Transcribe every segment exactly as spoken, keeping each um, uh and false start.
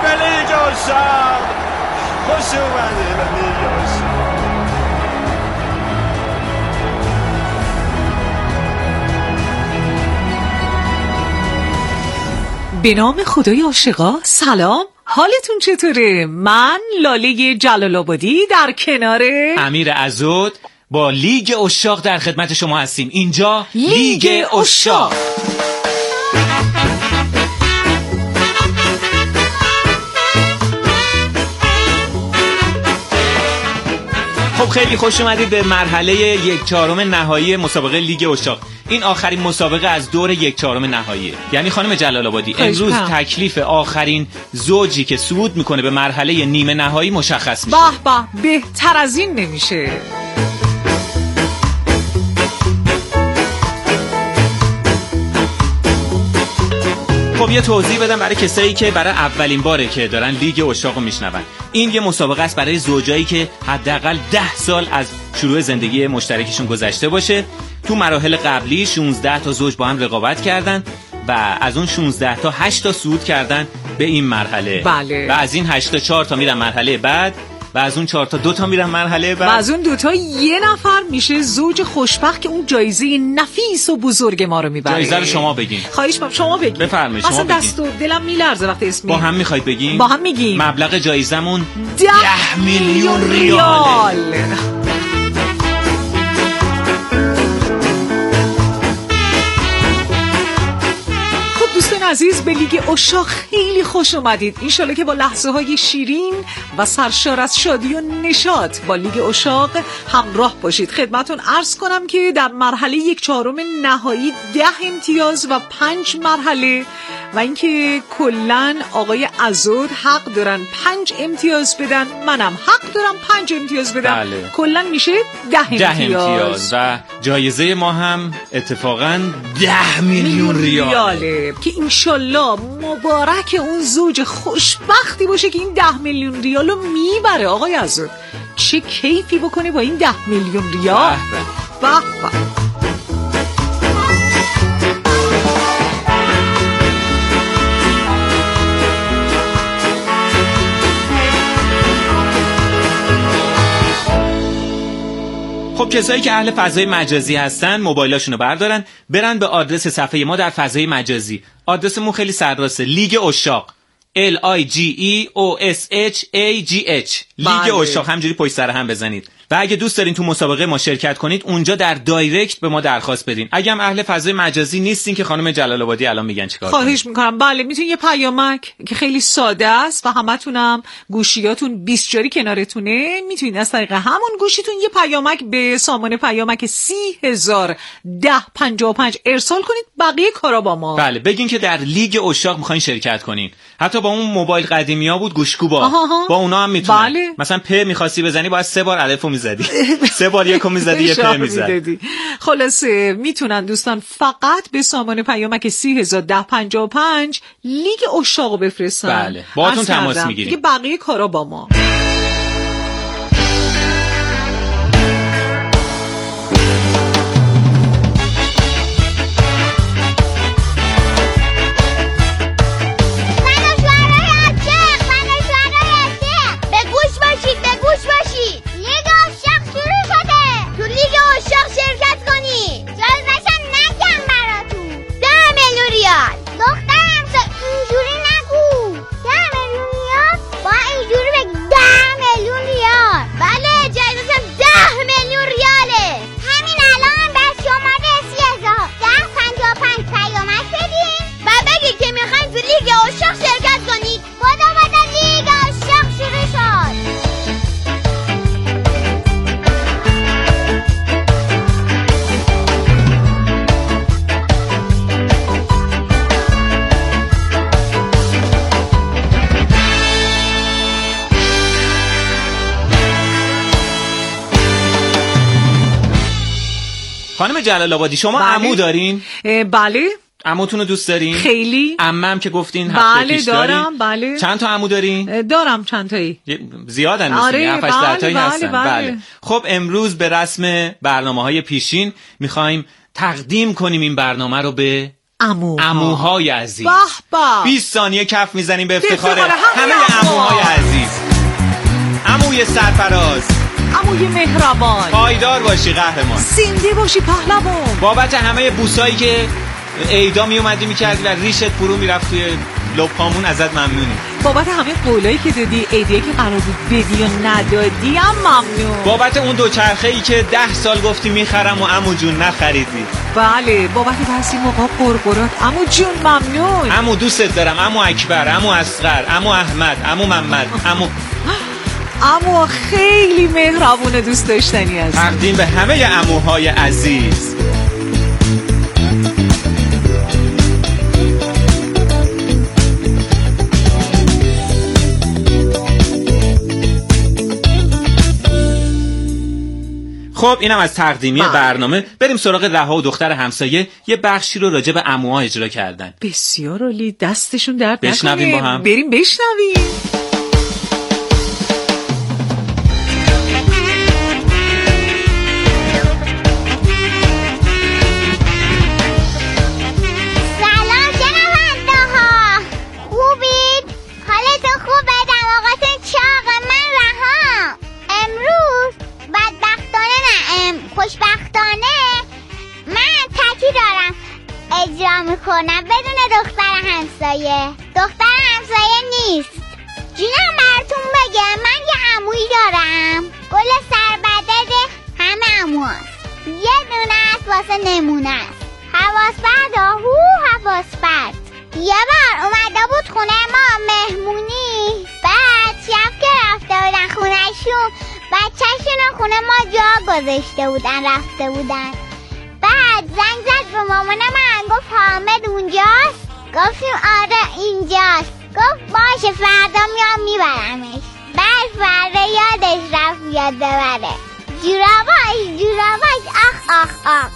به لیگ عشاق، خوش اومدی به لیگ عشاق. به نام خدای عاشقا سلام، حالتون چطوره؟ من لاله جلال آبادی در کنار امیر عزود با لیگ عشاق در خدمت شما هستیم. اینجا لیگ عشاق. خب خیلی خوش اومدید به مرحله یک چهارم نهایی مسابقه لیگ عشاق. این آخرین مسابقه از دور یک چهارم نهاییه. یعنی خانم جلال آبادی امروز هم. تکلیف آخرین زوجی که صعود میکنه به مرحله نیمه نهایی مشخص میشه. به به بهتر از این نمیشه. خب یه توضیح بدم برای کسایی که برای اولین باره که دارن لیگ عشاق رو میشنون. این یه مسابقه است برای زوجایی که حداقل ده سال از شروع زندگی مشترکشون گذشته باشه. تو مراحل قبلی شانزده تا زوج با هم رقابت کردن و از اون شانزده تا هشت تا صعود کردن به این مرحله. بله. و از این هشت تا چهار تا میرن مرحله بعد و از اون چهار تا دو تا میرن مرحله بعد و از اون دو تا یه نفر میشه زوج خوشبخت که اون جایزه نفیس و بزرگ ما رو میبره. جایزه رو شما بگین. خواهش می‌کنم شما بگین. بفرمایید شما بگین. مثلا دست و دلم میلرزه وقتی اسم با هم میخواید بگین؟ با هم میگیم. مبلغ جایزمون ده, ده میلیون ریال. دوستان عزیز به لیگ عشاق خیلی خوش اومدید. انشالله که با لحظه های شیرین و سرشار از شادی و نشاط با لیگ عشاق همراه باشید. خدمتون عرض کنم که در مرحله یک چهارم نهایی ده امتیاز و پنج مرحله و اینکه کلن آقای عزود حق دارن پنج امتیاز بدن، منم حق دارم پنج امتیاز بدم. بله. کلن میشه ده امتیاز. ده امتیاز و جایزه ما هم اتفاقا ده میلیون ریاله که انشالله مبارک اون زوج خوشبختی باشه که این ده میلیون ریالو میبره. آقای عزود چه کیفی بکنه با این ده میلیون ریال. به به. خب کسایی که اهل فضای مجازی هستن موبایلاشونو بردارن برن به آدرس صفحه ما در فضای مجازی. آدرسمون خیلی سرراسته، لیگ عشاق L I G E O S H A G H لیگ عشاق، همجوری پشت سر هم بزنید. و اگه دوست دارین تو مسابقه ما شرکت کنید اونجا در دایرکت به ما درخواست بدین. اگه هم اهل فضای مجازی نیستین که خانم جلال آبادی الان میگن چیکار کنید. خواهش میکنم. بله میتونین یه پیامک که خیلی ساده است و همتونم گوشیاتون بیست جاری کنارتونه، میتونین از طریق همون گوشیتون یه پیامک به سامان پیامک سی هزار ده پنجاه و پنج ارسال کنید. بقیه کارا با ما. بله بگین که در لیگ عشاق میخواین شرکت کنین. حتی با اون موبایل قدیمی‌ها بود گوشکوبا، آها. با اونا هم میتونن. بله. مثلا پ می‌خواستی بزنی باید سه بار الفو میزدی، سه بار یکو میزدی یه پ میزدی. خلاصه میتونن دوستان فقط به سامان پیامک سی هزار ده پنجاه و پنج لیگ عشاقو بفرستن. بله باهاتون تماس میگیریم. دیگه بقیه کارا با ما. خانم جلال آبادی شما بله. عمو دارین؟ بله. عموتون رو دوست دارین؟ خیلی. عمم که گفتین هفته بله پیش دارین؟ دارم. بله. چند تا عمو دارین؟ دارم چند تایی. زیادن آره هفت هشت بله تایی بله هستن. بله. بله. خب امروز به رسم برنامه‌های پیشین می‌خوایم تقدیم کنیم این برنامه رو به عمو عموهای عزیز. به به. بیست ثانیه کف میزنیم به افتخار همه همه عموهای عزیز. عموی سرفراز، عموی مهربان، پایدار باشی قهرمان، زنده باشی پهلوان. بابت همه بوسایی که عیدا می اومدی میکردی و ریشت فرو میرفت توی لب‌هامون ازت ممنونیم. بابت همه قولایی که دادی، ایدیه که قرار بود بدی و ندادی هم ممنون. بابت اون دوچرخه ای که ده سال گفتی میخرم و عمو جون نخریدی. بله، بابت بحثی موقع قرقرات عمو جون ممنون. عمو دوست دارم، عمو اکبر، عمو اصغر، عمو احمد، عمو محمد، عمو عمو خیلی مهربون و دوست داشتنی هستی. تقدیم به همه عموهای عزیز. خب اینم از تقدیمی بله. برنامه. بریم سراغ رها و دختر همسایه. یه بخشی رو راجع به عموها اجرا کردن. بسیار عالی، دستشون درد نکنه. بشنویم با هم. بریم بشنویم. خوشبختانه من تکی دارم اجرا میکنم بدون دختر همسایه. دختر همسایه نیست. جونم براتون بگم، من یه عمویی دارم، گل سربدد همه عموهاست. یه دونه است واسه نمونه است، حواس پرت آهو حواس پرت. یه بار اومده بود خونه ما مهمونی، بعد شب که رفته بودن خونهشون بچه‌شون رو خونه ما جا گذاشته بودن رفته بودن. بعد زنگ زد به مامان من، گفت حامد اونجاست؟ گفتیم آره اینجاست. گفت باشه فردا میام میبرمش. بعد فردا یادش رفت یاد ببره. جوراباش جوراباش آخ آخ آخ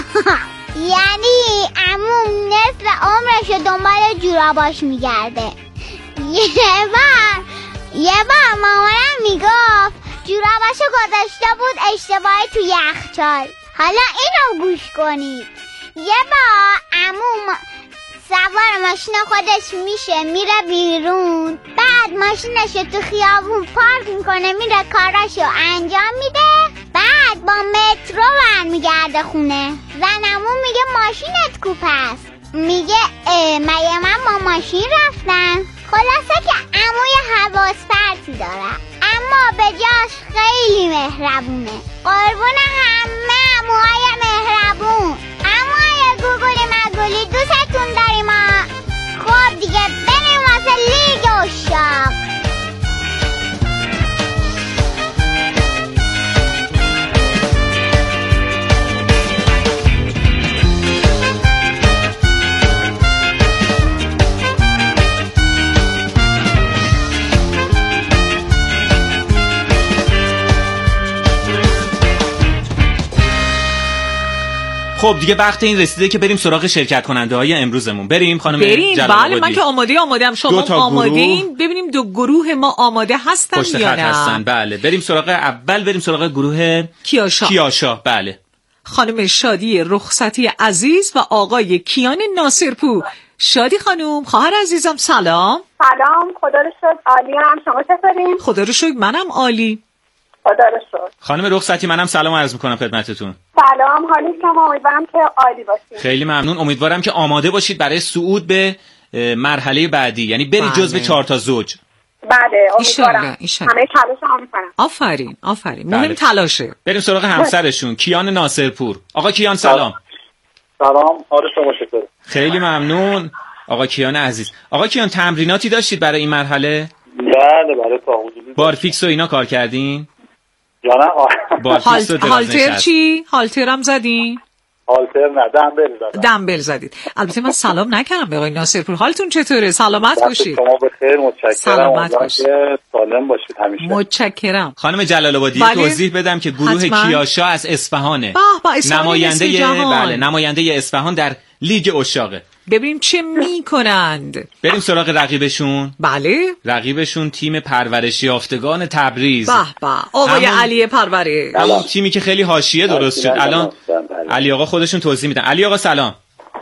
یعنی عموم نصف عمرشو دنبال جوراباش میگرده. یه بار یه بار مامانم میگفت جوراباشو گذاشته بود اشتباهی تو یخچال. حالا اینو گوش کنید. یه بار عموم سوار ماشین خودش میشه میره بیرون، بعد ماشینشو تو خیابون پارک میکنه میره کاراشو انجام میده، بعد با مترو برمیگرده خونه. زن عموم میگه ماشینت کوپ است. میگه اه مگه من با ماشین رفتم؟ خلاصه که عموی حواس پرتی داره اما به جاش خیلی مهربونه. قربون همه عموهای مهربون. عموهای گوگلی مگولی دوستتون داریم ها. خب دیگه بریم واسه لیگ اشاق. خب دیگه وقت این رسیده که بریم سراغ شرکت کننده های امروزمون. بریم خانم بریم. بله من که آماده آماده هم. شما آماده این؟ ببینیم دو گروه ما آماده هستن پشت یا خط نه؟ هستن. بله بریم سراغ اول بریم سراغ گروه کیاشا. کیاشا بله. خانم شادی رخصتی عزیز و آقای کیان ناصرپور. شادی خانم، خواهر عزیزم سلام. سلام، خدا رو شکر عالی هم. شما چطورین؟ خدا رو شکر منم عالی. خدا رو شکر. خانم رخصتی منم سلام عرض میکنم خدمتتون. سلام، حالی شما؟ امیدوارم که عالی باشید. خیلی ممنون. امیدوارم که آماده باشید برای صعود به مرحله بعدی، یعنی برید بله. جزو چهار تا زوج. بله امیدوارم. همه تلاشمو میکنم. آفرین آفرین. بله. مهم تلاشه. بریم سراغ همسرشون کیان ناصرپور. آقا کیان سلام. سلام، حال شما چطوره؟ خیلی ممنون آقا کیان عزیز. آقا کیان تمریناتی داشتید برای این مرحله؟ بله بله تا حدودی. بارفیکس و اینا کار کردین؟ یا نه؟ بارفیکس و هالتر چی؟ هالتر هم زدین؟ هالتر نه، دمبل زدم. دمبل زدید. البته من سلام نکردم به آقای ناصرپور. حالتون چطوره؟ سلامت باشید. شما بخیر، متشکرم. سلامت باشید. سالم باشید همیشه. متشکرم. خانم جلال آبادی بله. توضیح بدم که گروه حتما. کیاشا از اصفهانه. به به، اصفهان نماینده جهان. بله نماینده اصفهان در لیگ اشاقه. ببینیم چه میکنند. بریم سراغ رقیبشون. بله. رقیبشون تیم پرورش یافتگان تبریز. به به، آقای همون... علی پرورش. همون تیمی که خیلی حاشیه درست شد. الان علی آقا خودشون توضیح میدن. علی آقا سلام.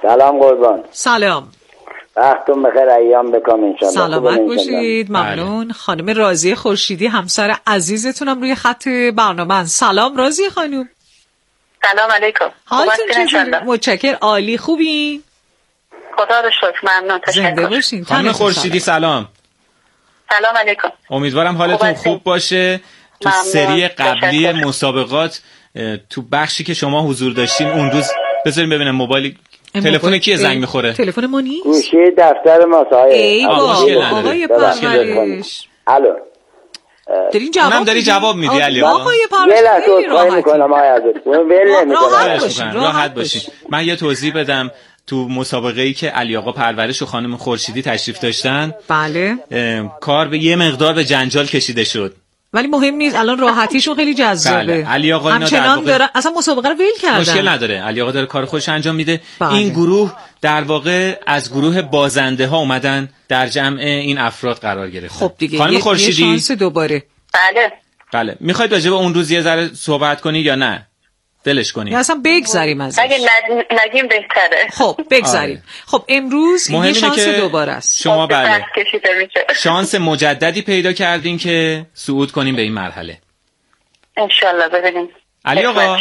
سلام قربان. سلام. وقتتون بخیر، ایام بکام انشالله. سلامت باشید. ممنون. خانم راضیه خورشیدی همسر عزیزتونم روی خط برنامه. سلام راضیه خانم. سلام علیکم. حالتون چطوره؟ متشکرم. عالی. خوبی؟ خدا رو شکر. ممنون. زنده باشین. خانم خورشیدی سلام. سلام علیکم. امیدوارم حالتون خوب باشه. تو سری قبلی مسابقات تو بخشی که شما حضور داشتین اون روز بذاریم ببینم موبایل تلفن کیه زنگ میخوره؟ تلفن ما نیست. گوشی دفتر ما صاحب. ای بابا آقای پرورش. الو. دارین جواب اونم داری جواب میدی علی آقا. آقای پرورش یه لحظه خواهی میکنم آقای عزیز. ول نمیکنم. راحت باشین. من یه توضیح بدم. تو مسابقه‌ای که علی آقا پرورش و خانم خورشیدی تشریف داشتن، بله، کار به یه مقدار به جنجال کشیده شد. ولی مهم نیست، الان راحتیشون خیلی جذابه. بله. علی آقا اینا در واقع داره اصلا مسابقه رو ول کردن. مشکل نداره. علی آقا داره کار خودش انجام میده. بله. این گروه در واقع از گروه بازنده ها اومدن در جمع این افراد قرار گرفتن. خب دیگه خانم خورشیدی یه شانس دوباره. بله. بله. میخواید راجع به اون روز یه ذره صحبت کنی یا نه؟ دلش کنیم. یا اصلا بگذاریم ازش. اگه نگیم بهتره. خب بگذاریم. خب امروز یه شانس دوباره است. شما بله. شانس مجددی پیدا کردین که صعود کنیم به این مرحله. انشالله ببینیم. علی آقا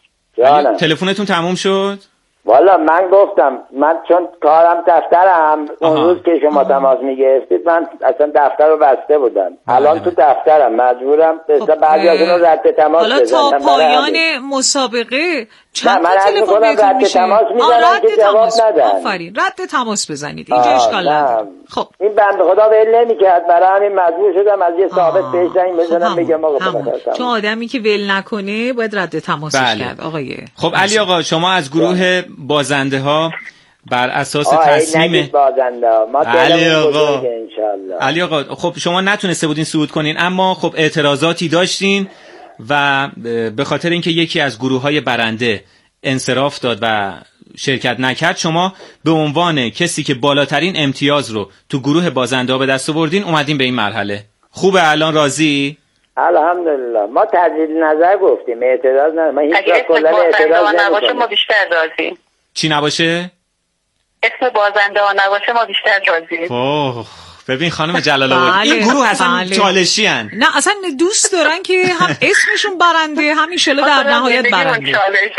تلفنتون تموم شد؟ والا من گفتم من چون کارم دفترم اون روز که شما تماس میگرفتید من اصلا دفتر رو بسته بودم. الان تو دفترم مجبورم خب بعضیاشون رو رد تماس بزنم. حالا تا پایان مسابقه چند تا تلفن بهتون میشه؟ تماس میزنم که جواب ندن. آفرین. رد تماس بزنید. اینجا اشکال نداره. خب این بنده خدا ول نمیکرد، برای همین مجبور شدم از یه ثابت بهش زنگ بزنم بگم آقا چون آدمی که ول نکنه باید رد تماسش بله. کرد آقای. خب علی آقا شما از گروه بازنده ها بر اساس تصمیم بازنده ها ما علی آقا انشالله. علی آقا خب شما نتونسته بودین صعود کنین اما خب اعتراضاتی داشتین و به خاطر اینکه یکی از گروه های برنده انصراف داد و شرکت نکرد شما به عنوان کسی که بالاترین امتیاز رو تو گروه بازنده ها به دست آوردین اومدین به این مرحله. خوبه الان راضی؟ الحمدلله. ما تجدید نظر گفتیم، اعتراض نه. من هیچ وقت کلا اعتراض نباشه ما بیشتر راضی. چی نباشه؟ اسم بازنده ها نباشه ما بیشتر راضی. اوه ببین خانم جلال آباد بله، این گروه اصلا بله. چالشی هن. نه اصلا دوست دارن که هم اسمشون برنده هم ایشالا در نهایت برنده.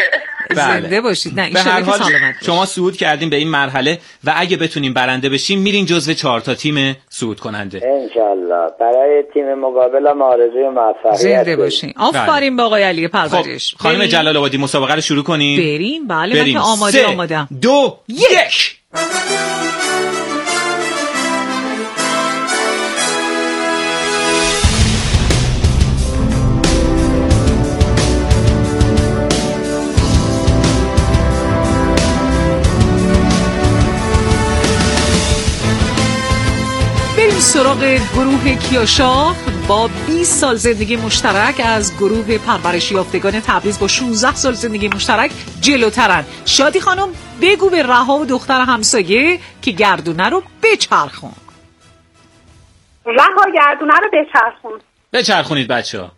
زنده باشید. نه به هر حال سلامت شما صعود کردین به این مرحله و اگه بتونین برنده بشین میرین جزو چهار تا تیم صعود کننده انشالله. برای تیم مقابل ما آرزوی موفقیت. زنده باشین. آفرین به آقای علی پرورش. خب خانم جلال آبادی مسابقه رو شروع کنین. بریم. بله من که آماده آمادم. دو یک. سراغ گروه کیاشاخ با بیست سال زندگی مشترک از گروه پرورش یافتگان تبریز با شانزده سال زندگی مشترک جلوترن. شادی خانم بگو به رها و دختر همسایه که گردونه رو بچرخون. رها گردونه رو بچرخون. بچرخونید بچه ها.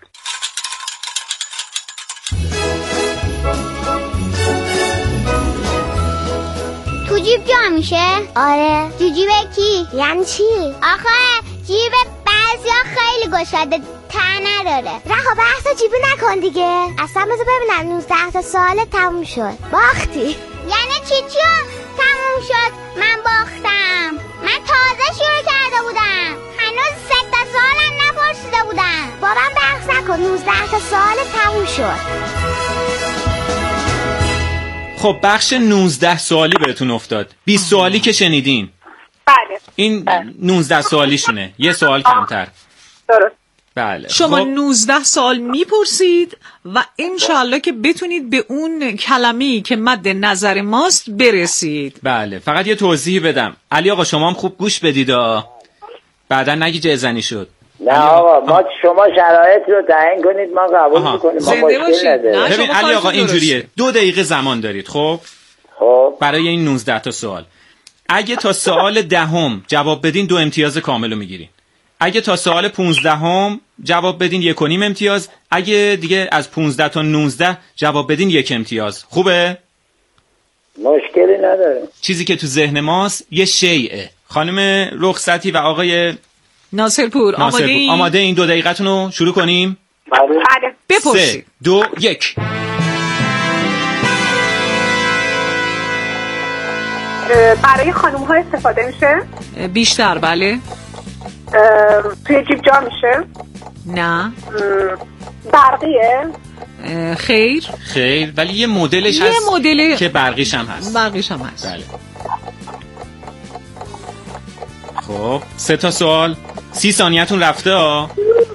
تو جیب جا میشه؟ آره. تو جیب کی؟ یعنی چی؟ آخه جیب بعضیا خیلی گشاده ته نداره. رها بحث جیبی نکن دیگه. اصلا بذار ببینم نوزده تا سال تموم شد. باختی. یعنی چی چون تموم شد من باختم؟ من تازه شروع کرده بودم. هنوز سه تا سالم نپرسیده بودم. با من بحث نکن. نوزده تا سال تموم شد. خب بخش نوزده سوالی بهتون افتاد. بیست سوالی که شنیدین. بله. این نوزده سوالیشونه. یه سوال کمتر. درست. بله. شما خب. نوزده سوال میپرسید و انشالله که بتونید به اون کلمه‌ای که مد نظر ماست برسید. بله. فقط یه توضیح بدم. علی آقا شما هم خوب گوش بدید. بعدا نگی جزنی شد. نه آقا ما شما شرایط رو تعیین کنید ما قبول میکنیم. ما مشکل نداره. ببین علی آقا اینجوریه. دو دقیقه زمان دارید. خب خب برای این نوزده تا سوال. اگه تا سوال دهم جواب بدین دو امتیاز کامل رو میگیرین. اگه تا سوال پونزدهم جواب بدین یک و نیم امتیاز. اگه دیگه از پونزده تا نوزده جواب بدین یک امتیاز. خوبه؟ مشکلی نداره. چیزی که تو ذهن ماست یه شیئه. خانم رخصتی و آقای ناصرپور آماده این؟ آماده این دو دقیقتون رو شروع کنیم؟ بله. بپرسید. سه دو یک. برای خانوم ها استفاده میشه؟ بیشتر بله. توی جیب جا میشه؟ نه. برقیه؟ خیر. خیر ولی یه مدلش یه هست مدل که برقیش هم هست. برقیش هم هست. بله. خب سه تا سوال. سی ثانیه‌تون رفته ها.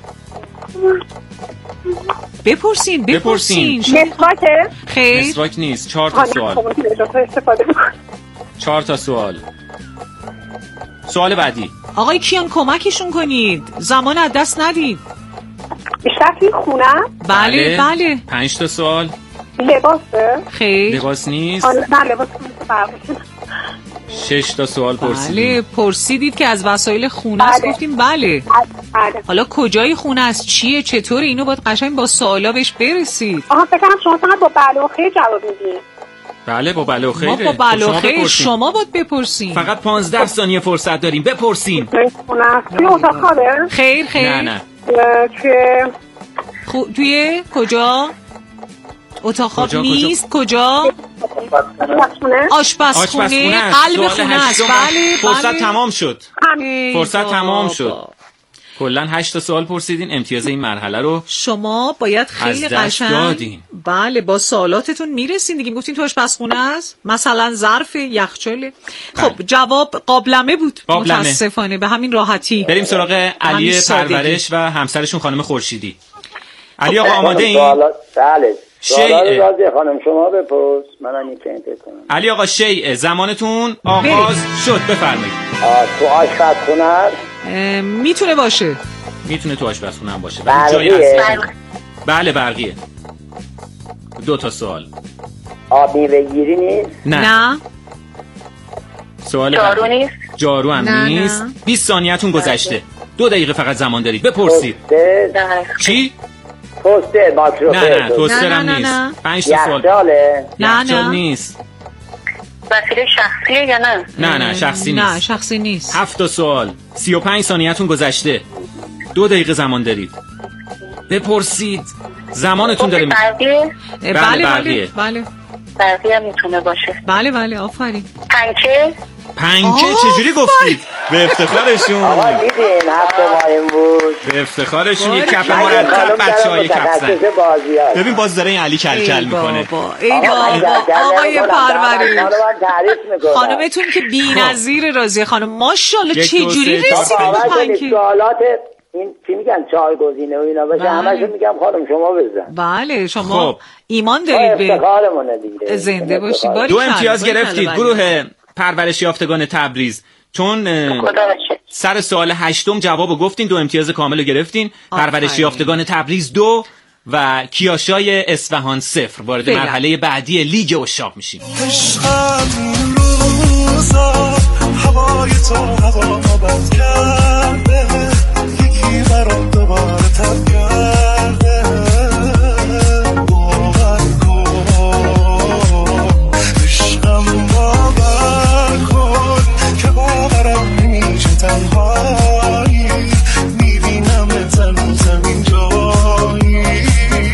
بپرسین بپرسین. مسواکه؟ خیر. مسواک نیست. چهار تا سوال. استفاده میکنه. چهار تا سوال. سوال بعدی. آقای کیان کمکشون کنید. زمان از دست ندید. بیشتر توی خونه؟ بله بله. پنج تا سوال. لباسه؟ خیر. لباس نیست. نه لباس نیست. شش تا سوال پرسیدیم. بله پرسیدید که از وسایل خونه است. بله. گفتیم بله. بله. حالا کجای خونه است، چیه، چطوره، اینو باید قشنگ با سوالا بهش برسید. آها فکر کنم شما فقط با بله و خیر جواب میدید. بله با بله و خیره. ما با بله و خیر شما باید بپرسین. فقط پانزده ثانیه فرصت داریم بپرسین. خونه است. توی اتاق خوابه؟ خیر خیر. نه نه. توی خو... توی کجا؟ اتاق خواب نیست. کجا؟ آشپزخونه. قلب خونه است. بله فرصت بله. تمام شد. فرصت تمام شد. با. کلا هشت تا سوال پرسیدین. امتیاز این مرحله رو شما باید خیلی قشنگ بله با سوالاتتون میرسین دیگه. گفتین تو آشپزخونه است، مثلا ظرف، یخچال. خب جواب قابلمه بود. قابلمه. متاسفانه به همین راحتی. بریم سراغ علی پرورش و همسرشون خانم خورشیدی. علی آقا آماده این؟ بله. شیء راضی خانم شما بپرس منم این فکر کنم. علی آقا شیء زمانتون آغاز شد بفرمایید. تو آشپزخونه است؟ میتونه باشه. میتونه تو آشپزخونه هم باشه. برقیه؟ بله برقیه. دو تا سوال. آب میوه گیری نیست؟ نه. نه. سوال جارو نیست؟ جارو هم نه نیست. نه. بیست ثانیه‌تون گذشته. دو دقیقه فقط زمان دارید بپرسید. چی؟ توستر ماکروفر. نه نه توستر نه، هم نه، نیست. نه. پنج تا سوال. یخچاله؟ نه یخچال نه. نیست. وسیله شخصیه یا نه؟ نه نه شخصی نیست. نه شخصی نیست. هفت تا سوال. سی و پنج ثانیه‌تون گذشته. دو دقیقه زمان دارید. بپرسید. زمانتون داره. برقیه؟ بله بله، بله برقیه. بله برقیه هم میتونه باشه. بله بله آفرین. پنکه؟ پنکه چجوری گفتید؟ به افتخارشون. آقا دیدین هفت ماهیم بود. به افتخارشون یک کف خانم مرتب بچه‌های کف زن. متخصص بازی‌ها. ببین باز داره این علی کل کل میکنه. بابا ای بابا آقای پرورش خانمتون که بی‌نظیر راضیه خانم ماشاءالله یک، چه دو، جوری سه، چهار، رسیدین به پنکه. سوالات این چی میگن چهار گزینه و اینا باشه بله. همشون میگم خانم شما بزن. بله شما خب. ایمان دارید به افتخارمونه دیگه. زنده باشی. باری دو کلا، امتیاز باری گرفتید کلا گروه پرورش یافتگان تبریز. چون اه، خدا باشه. سر سوال هشتم جوابو گفتین دو امتیاز کامل رو گرفتین. آفرین. پرورش یافتگان تبریز دو و کیاشای اصفهان صفر. وارد فعلا. مرحله بعدی لیگ عشاق میشیم. عشقم این روزا هوای تو هوا بد کرده یکی برام دوباره تب کرده باور کن عشقم باور کن که باورم نمیشه تنهایی میبینم زمین زمین جایی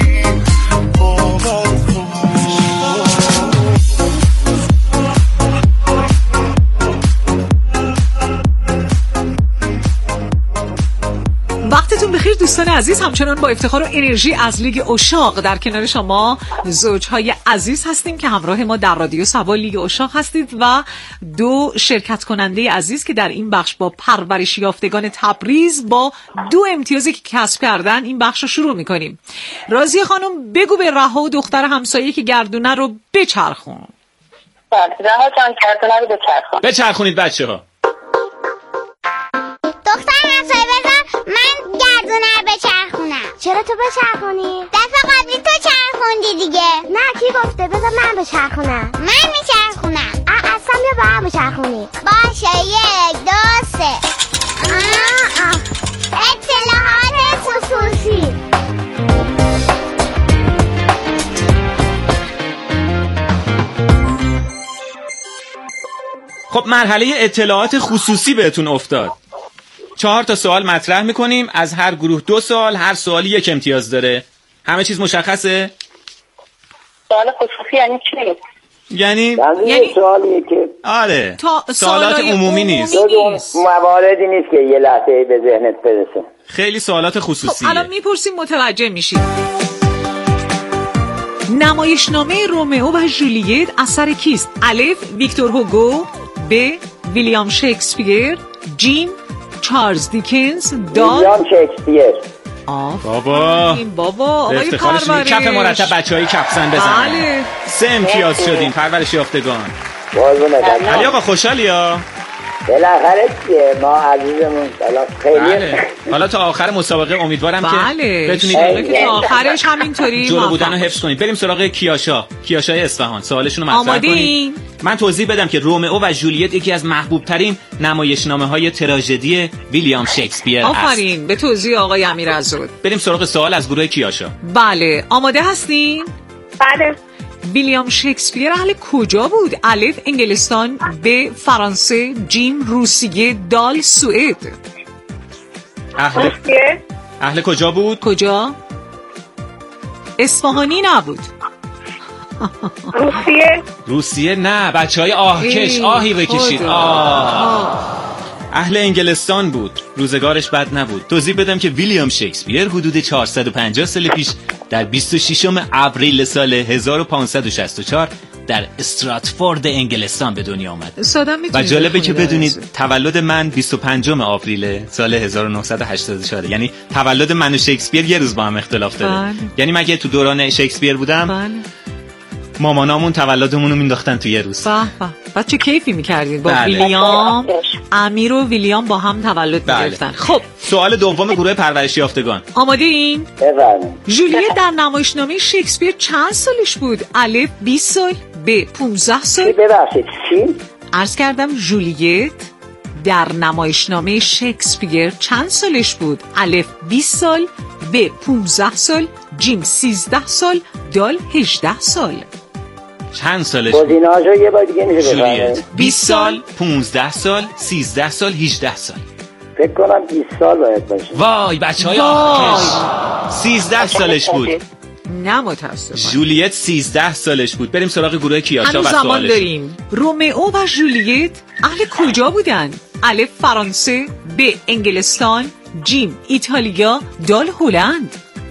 باور کن. وقتتون بخیر دوستان عزیز. همچنان با افتخار و انرژی از لیگ عشاق در کنار شما زوجهای عزیز هستیم که همراه ما در رادیو سبا لیگ عشاق هستید و دو شرکت کننده عزیز که در این بخش با پرورش یافتگان تبریز با دو امتیازی که کسب کردن این بخش رو شروع میکنیم. راضیه خانم بگو به رها و دختر همسایه که گردونه رو بچرخون. بله رها جان گردونه رو بچرخون. بچرخونید بچه‌ها. دختر همسایه بزن من گردونه رو بچرخونم. چرا تو بچرخونی؟ دفعه قبلی تو چرخوندی دیگه. نه کی گفته بذار من بچرخونم. من میچرخونم. اه اصلا بیا با هم بچرخونی. باشه یک دو سه. آه آه. اطلاعات خصوصی. خب مرحله اطلاعات خصوصی بهتون افتاد. چهار تا سوال مطرح میکنیم، از هر گروه دو سوال، هر سوالی یک امتیاز داره. همه چیز مشخصه؟ سوال خصوصی یعنی چی؟ یعنی یعنی سوالیه که آره تا سوالات عمومی نیست، جز مواردی نیست که یه لحظه به ذهنت برسه. خیلی سوالات خصوصیه. خب الان میپرسیم متوجه میشید. نمایشنامه رومئو و ژولیت اثر کیست؟ الف ویکتور هوگو، ب ویلیام شکسپیر، جیم چارلز دیکنز، دال ویلیام شکسپیر. آف بابا بابا آقای افتخارش پرورش. کف مرتب بچه‌های کفزن بزنن. بله. سه امتیاز شدین پرورش یافتگان. قربونت. علی آقا خوشحالی ها؟ بالاخره چیه ما عزیزمون حالا خیلی بله. حالا تا آخر مسابقه امیدوارم بله. که بتونید بله که تا آخرش همینطوری جلو بودن رو موفق حفظ کنید. بریم سراغ کیاشا کیاشای اصفهان. سوالشون رو مطرح آماده‌این؟ کنید. من توضیح بدم که رومئو و ژولیت یکی از محبوب ترین نمایشنامه‌های تراژدی ویلیام شکسپیر است. آفرین به توضیح آقای امیرعزاد. بریم سراغ سوال از گروه کیاشا. بله آماده هستین؟ بله. ویلیام شکسپیر اهل کجا بود؟ الف انگلستان، ب فرانسه، جیم روسیه، دال سوئد. اهل روسیه. اهل کجا بود؟ کجا؟ اصفهانی نبود. روسیه. روسیه نه، بچهای آهکش ای آهی بکشید. خدا. آه اهل انگلستان بود، روزگارش بد نبود. توضیح بدم که ویلیام شکسپیر حدود چهارصد و پنجاه سال پیش در بیست و ششم اپریل سال هزار و پانصد و شصت و چهار در استراتفورد انگلستان به دنیا آمد. و جالبه که بدونید تولد من بیست و پنجم آوریل سال هزار و نهصد و هشتاد و چهار، یعنی تولد من و شکسپیر یه روز با هم اختلاف داره. بله. یعنی مگه تو دوران شکسپیر بودم بله. مامانامون تولدمون رو مینداختن تو یه روز. به به. بچه کیفی میکردین با بله. ویلیام. امیر و ویلیام با هم تولد بله. میگرفتن. خب سوال دوم گروه پرورش یافتگان. آماده این؟ بفرمایید. ژولیت در نمایشنامه شکسپیر چند سالش بود؟ الف بیست سال، ب پانزده سال. ببخشید چی؟ عرض کردم ژولیت در نمایشنامه شکسپیر چند سالش بود؟ الف بیست سال، ب پانزده سال، جیم سیزده سال، دال هجده سال. چند سالش بود؟ گزینه‌هاشو یه بار دیگه میشه ژولیت بفرمایید. بیست سال، پانزده سال، سیزده سال، هجده سال. فکر کنم بیست سال باید باشه. وای بچهای وای. آخش سیزده سالش بود. نه متاسفم. ژولیت سیزده سالش بود. بریم سراغ گروه کیاشا هنوز و زمان سوالش. داریم. رومئو و ژولیت اهل کجا بودن؟ الف فرانسه، ب انگلستان، جیم ایتالیا، دال هلند.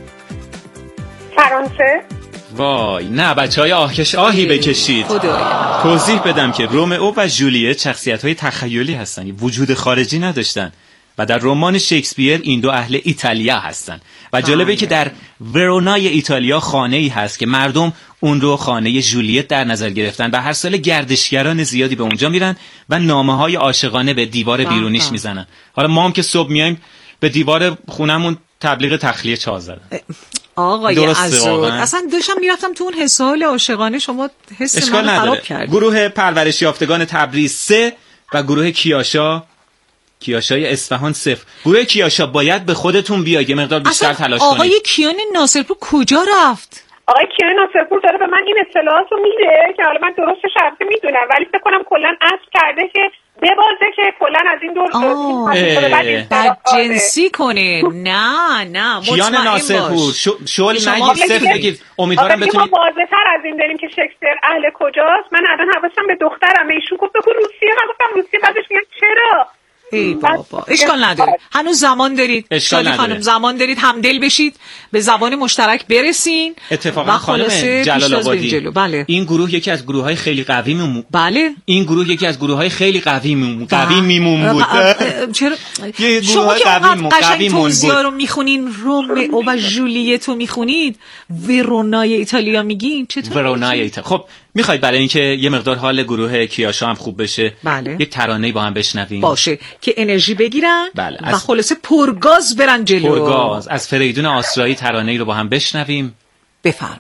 فرانسه. وای نه بچهای آهکش آهی بکشید. خدایا. توضیح بدم که رومئو و ژولیت شخصیت‌های تخیلی هستن، وجود خارجی نداشتن و در رمان شکسپیر این دو اهل ایتالیا هستن و جالبه که در ورونای ایتالیا خانه‌ای هست که مردم اون رو خانه ژولیت در نظر گرفتن و هر سال گردشگران زیادی به اونجا میرن و نامه‌های عاشقانه به دیوار بیرونیش میزنن. حالا ما هم که صبح میایم به دیوار خونمون تبلیغ تخلیه چاه زدن. آقای درسته عزیز واقعا. اصلا داشتم میرفتم تو اون حس حال عاشقانه شما حس اشکال منو خراب نداره. کردی. گروه پرورش یافتگان تبریز سه و گروه کیاشا کیاشای اصفهان صفر. گروه کیاشا باید به خودتون بیاید، یه مقدار بیشتر اصلا تلاش آقای کنید. کیان ناصرپور کجا رفت؟ آقای کیان ناصرپور داره به من این اطلاعات رو میده که حالا من درست شرطی میدونم، ولی فکر کنم کلا عصر کرده که ببازه که کلا از این دور بعد جنسی کنه. نه نه کیان مطمئن ناصرپور باش. شو- شل شما نگید صفر بگید. بگید. امیدوارم ما بتونید. واضح تر از این داریم که شکسپیر اهل کجاست. من الان حواسم به دخترم، ایشون گفت بگو روسیه، من گفتم روسیه، بعدش میگم چرا. ای بابا اشکال نداره، هنوز زمان دارید. اشکال شادی نداره. خانم زمان دارید، همدل بشید، به زبان مشترک برسین. اتفاقا و خانم خلاصه جلال پیشتاز بریم آبادی جلو. بله این گروه یکی از گروه های خیلی قوی میمون. بله این گروه یکی از گروه های خیلی قوی میمون قوی میمون بود. چرا یه گروه شما که قوی اونقدر مون- قشنگ قوی مون توضیحا بود. رو میخونین، رومئو و ژولیت رو میخونید، ورونای ایتالیا میگین، چطور؟ ورونای ایتالیا. خب میخواید برای اینکه یه مقدار حال گروه کیاشا هم خوب بشه بله. یک ترانه‌ای با هم بشنویم باشه که انرژی بگیرن. بله. و خلاصه پرگاز برن جلو. پرگاز از فریدون آسرایی ترانه‌ای رو با هم بشنویم. بفرمایید.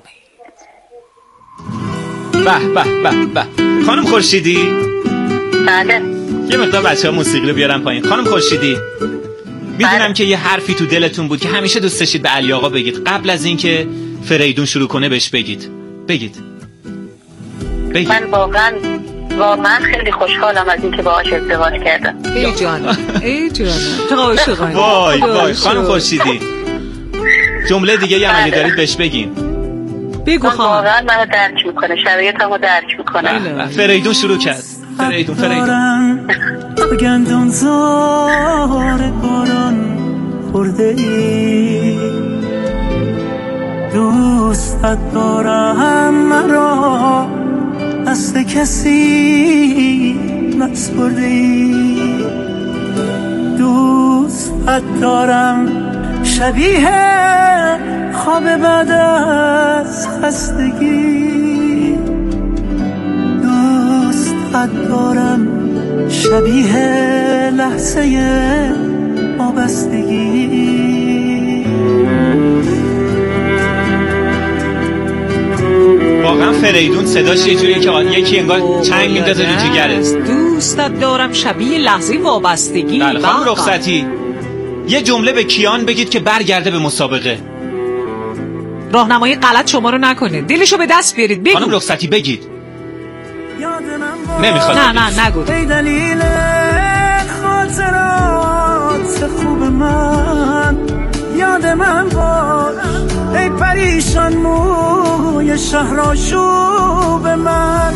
به به به به. خانم خورشیدی بله. یه مقدار بچه‌ها موسیقی رو بیارن پایین. خانم خورشیدی میدونم بله. که یه حرفی تو دلتون بود که همیشه دوست داشتید به علی آقا بگید. قبل از اینکه فریدون شروع کنه بهش بگید. بگید. بگید. من واقعا واقعا خیلی خوشحالم از اینکه باهاش ازدواج کردم. ای جانم ای جانم چقدر عاشقانه. وای وای خانم خورشیدی جمله دیگه یه اگه دارید بهش بگین. بگو خانم. واقعا منو درک میکنه، شرایطمو درک میکنه. فریدون شروع کرد. فریدون فریدون گندم زار باران خورده ای، دوستت دارم مرا دست کسی نسپرده ای، دوستت دارم شبیه خواب بعد از خستگی، دوستت دارم شبیه لحظه وابستگی. واقعا فریدون صداش یه جوریه که یکی انگار چنگ میندازه رو جیگرت. دوستت دارم شبیه لحظه وابستگی. بله خانم رخصتی یه جمله به کیان بگید که برگرده به مسابقه. راهنمای غلط شما رو نکنه، دلشو به دست بیارید. بگو خانم رخصتی بگید. نمیخواد. نه نه نگو. ای دلیل خاطرات خوب من، یاد من باش ای پریشان موی شهرآشوب من،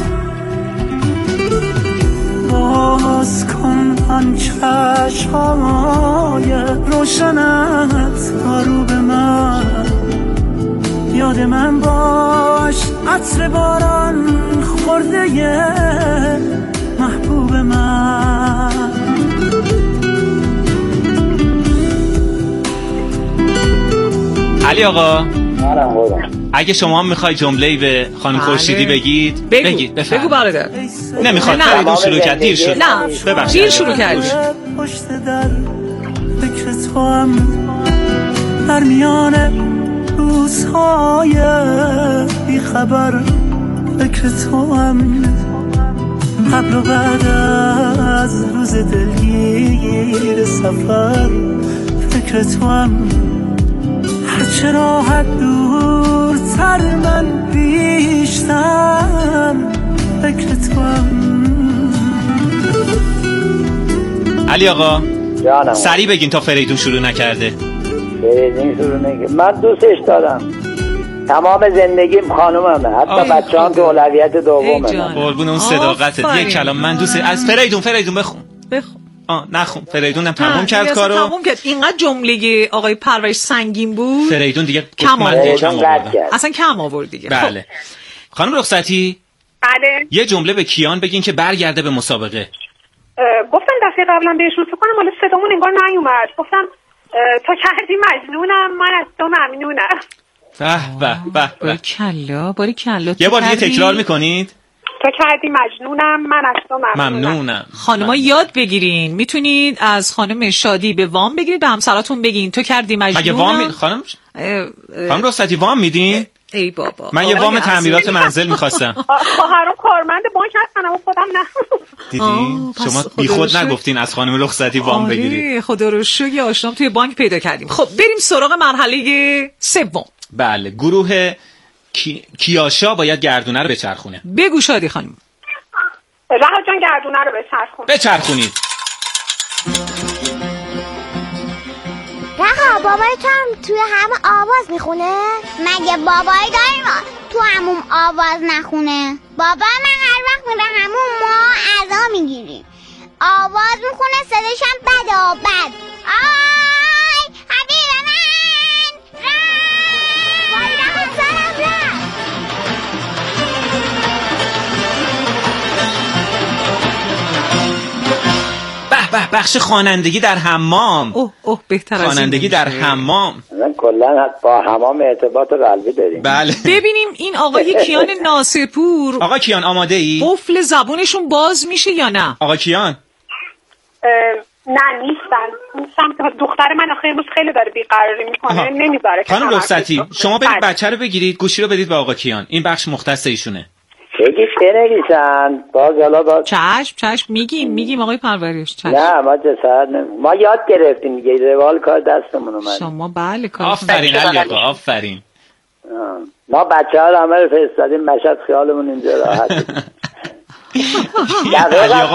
باز کن آن چشم‌های روشنت رو به من، یاد من باش عطر باران خورده محبوب من. علی آقا اگه شما هم میخوای جمله‌ای به خانم خورشیدی بگید بگو. بگید بفرمایید. بگو برادر. نمیخواد فریدون شروع کرد دیر شد. نه ببخشید دیر شروع کردی. پشت در فکر تو هم در میان روزهای بیخبر، فکر تو هم قبل و بعد از روز دلگیر سفر، فکر تو هم هرچه راحت دورتر من بیشتر، فکر تو هم. علی آقا جانم سریع بگین تا فریدون شروع نکرده. فریدون شروع نکرده. من دوستش دارم، تمام زندگیم خانوممه، حتی بچه هم تو اولویت دومه. قربون اون صداقتت. یک کلام من دوست از فریدون فریدون بخون بخون. آه نخون. فریدون هم تموم کرد کارو. تموم کرد. اینقدر جمله آقای پرورش سنگین بود فریدون دیگه کم آورد. اصلا کم آورد دیگه. بله خانم رخصتی بله یه جمله به کیان بگین که برگرده به مسابقه. گفتم دفعه قبلا بهشون فکر کنم حالا صدامون انگار نیومد، گفتم تا کردی مجنونم من از تو ممنونم. به به به باری کلا باری کلا. یه بار دیگه تکرار میکنید. تا کردی مجنونم من از تو ممنونم. ممنونم. خانما یاد بگیرین، میتونید از خانم شادی به وام بگیرید، به همسراتون بگین تو کردی مجنونم. مگه وام می... خانم خانم رخصتی وام میدین؟ ای بابا من یه وام تعمیرات منزل میخواستم. خواهرام کارمند بانک هستن اما خودم نه. دیدین شما بی خود نگفتین از خانم رخصتی وام آره، بگیرید. خدا رو شکر آشنام توی بانک پیدا کردیم. خب بریم سراغ مرحله سوم. بله گروه کی... کیاشا باید گردونه رو بچرخونه. بگو شادی خانم. رها جان گردونه رو بچرخون. بچرخونید. رها بابای تو هم توی همه آواز میخونه؟ مگه بابایی داریم تو همون آواز نخونه؟ بابا من هر وقت میره همون ما عزا میگیریم، آواز میخونه صداش هم بده و بد. آی حبیب من رفت وای رها سرم رفت. به به بخش خوانندگی در حمام. اوه اوه بهتر از خوانندگی در حمام. من کلا با حمام ارتباط قلبی داریم. بله ببینیم این آقای کیان ناصرپور. آقا کیان آماده ای؟ قفل زبونشون باز میشه یا نه؟ آقا کیان نه نیستن. سمت دختر من آخه امروز خیلی داره بیقراری میکنه نمیذاره. خانم رخصتی شما برید بچه رو بگیرید گوشی رو بدید به آقا کیان، این بخش مختص ایشونه. بگید بنویسن باز حالا باز چشم چشم میگیم میگیم آقای پرورش چشم. نه ما جسارت نمی ما یاد گرفتیم دیگه، روال کار دستمون اومد. شما بله کار. آفرین علی آقا آفرین. ما بچه ها رو همه رو فرستادیم مشهد، خیالمون اینجا راحت. دفعه